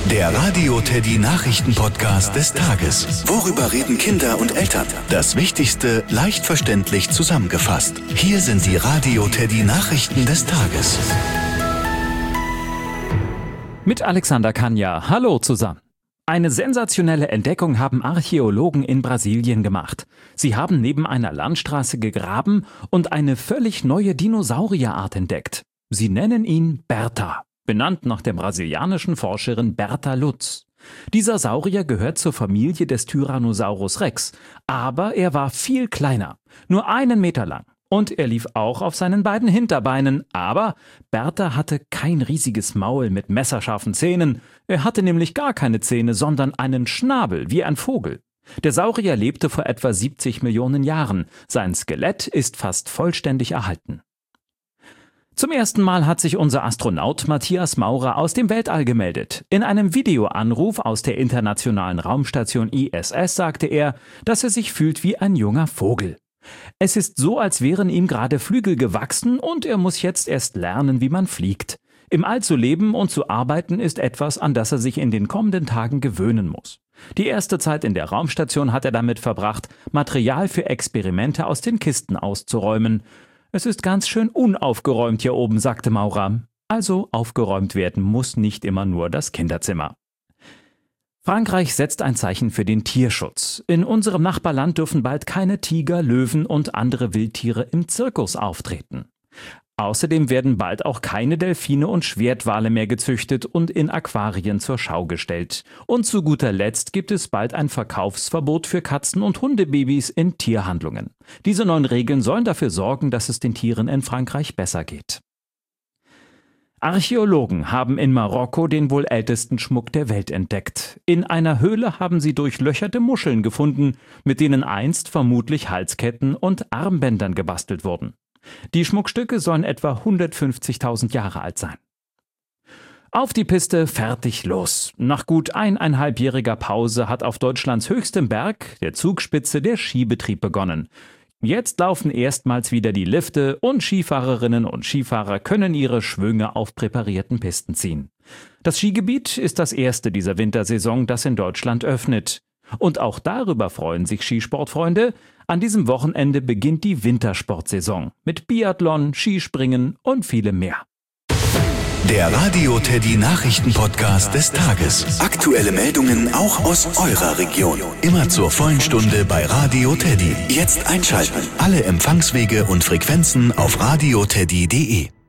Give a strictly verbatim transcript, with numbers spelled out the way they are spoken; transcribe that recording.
Der Radio Teddy Nachrichten-Podcast des Tages. Worüber reden Kinder und Eltern? Das Wichtigste leicht verständlich zusammengefasst. Hier sind die Radio Teddy Nachrichten des Tages. Mit Alexander Kania. Hallo zusammen. Eine sensationelle Entdeckung haben Archäologen in Brasilien gemacht. Sie haben neben einer Landstraße gegraben und eine völlig neue Dinosaurierart entdeckt. Sie nennen ihn Bertha, benannt nach der brasilianischen Forscherin Berta Lutz. Dieser Saurier gehört zur Familie des Tyrannosaurus Rex, aber er war viel kleiner, nur einen Meter lang. Und er lief auch auf seinen beiden Hinterbeinen, aber Bertha hatte kein riesiges Maul mit messerscharfen Zähnen. Er hatte nämlich gar keine Zähne, sondern einen Schnabel wie ein Vogel. Der Saurier lebte vor etwa siebzig Millionen Jahren. Sein Skelett ist fast vollständig erhalten. Zum ersten Mal hat sich unser Astronaut Matthias Maurer aus dem Weltall gemeldet. In einem Videoanruf aus der internationalen Raumstation I S S sagte er, dass er sich fühlt wie ein junger Vogel. Es ist so, als wären ihm gerade Flügel gewachsen und er muss jetzt erst lernen, wie man fliegt. Im All zu leben und zu arbeiten ist etwas, an das er sich in den kommenden Tagen gewöhnen muss. Die erste Zeit in der Raumstation hat er damit verbracht, Material für Experimente aus den Kisten auszuräumen. Es ist ganz schön unaufgeräumt hier oben, sagte Maurer. Also aufgeräumt werden muss nicht immer nur das Kinderzimmer. Frankreich setzt ein Zeichen für den Tierschutz. In unserem Nachbarland dürfen bald keine Tiger, Löwen und andere Wildtiere im Zirkus auftreten. Außerdem werden bald auch keine Delfine und Schwertwale mehr gezüchtet und in Aquarien zur Schau gestellt. Und zu guter Letzt gibt es bald ein Verkaufsverbot für Katzen- und Hundebabys in Tierhandlungen. Diese neuen Regeln sollen dafür sorgen, dass es den Tieren in Frankreich besser geht. Archäologen haben in Marokko den wohl ältesten Schmuck der Welt entdeckt. In einer Höhle haben sie durchlöcherte Muscheln gefunden, mit denen einst vermutlich Halsketten und Armbändern gebastelt wurden. Die Schmuckstücke sollen etwa hundertfünfzigtausend Jahre alt sein. Auf die Piste, fertig, los. Nach gut eineinhalbjähriger Pause hat auf Deutschlands höchstem Berg, der Zugspitze, der Skibetrieb begonnen. Jetzt laufen erstmals wieder die Lifte und Skifahrerinnen und Skifahrer können ihre Schwünge auf präparierten Pisten ziehen. Das Skigebiet ist das erste dieser Wintersaison, das in Deutschland öffnet. Und auch darüber freuen sich Skisportfreunde. An diesem Wochenende beginnt die Wintersportsaison mit Biathlon, Skispringen und vielem mehr. Der Radio Teddy Nachrichten-Podcast des Tages. Aktuelle Meldungen auch aus eurer Region. Immer zur vollen Stunde bei Radio Teddy. Jetzt einschalten. Alle Empfangswege und Frequenzen auf radioteddy punkt de.